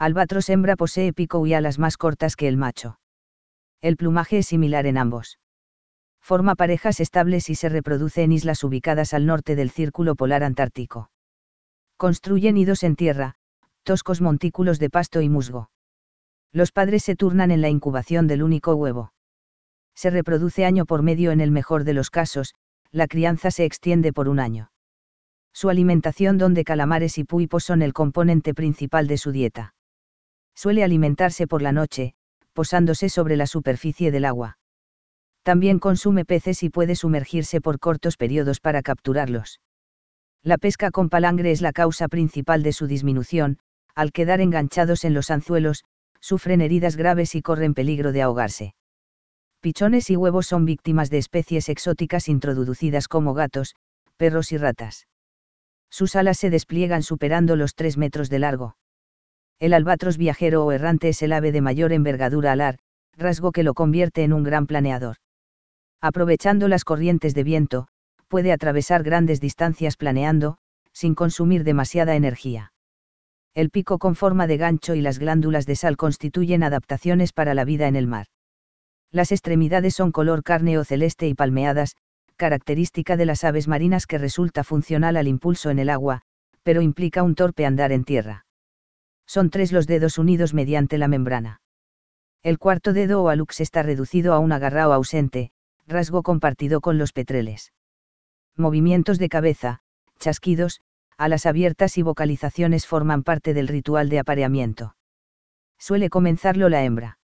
Albatros hembra posee pico y alas más cortas que el macho. El plumaje es similar en ambos. Forma parejas estables y se reproduce en islas ubicadas al norte del Círculo Polar Antártico. Construye nidos en tierra, toscos montículos de pasto y musgo. Los padres se turnan en la incubación del único huevo. Se reproduce año por medio en el mejor de los casos, la crianza se extiende por un año. Su alimentación donde calamares y pulpos son el componente principal de su dieta. Suele alimentarse por la noche, posándose sobre la superficie del agua. También consume peces y puede sumergirse por cortos periodos para capturarlos. La pesca con palangre es la causa principal de su disminución, al quedar enganchados en los anzuelos, sufren heridas graves y corren peligro de ahogarse. Pichones y huevos son víctimas de especies exóticas introducidas como gatos, perros y ratas. Sus alas se despliegan superando los 3 metros de largo. El albatros viajero o errante es el ave de mayor envergadura alar, rasgo que lo convierte en un gran planeador. Aprovechando las corrientes de viento, puede atravesar grandes distancias planeando, sin consumir demasiada energía. El pico con forma de gancho y las glándulas de sal constituyen adaptaciones para la vida en el mar. Las extremidades son color carne o celeste y palmeadas, característica de las aves marinas que resulta funcional al impulso en el agua, pero implica un torpe andar en tierra. Son 3 los dedos unidos mediante la membrana. El cuarto dedo o alux está reducido a un agarrao ausente, rasgo compartido con los petreles. Movimientos de cabeza, chasquidos, alas abiertas y vocalizaciones forman parte del ritual de apareamiento. Suele comenzarlo la hembra.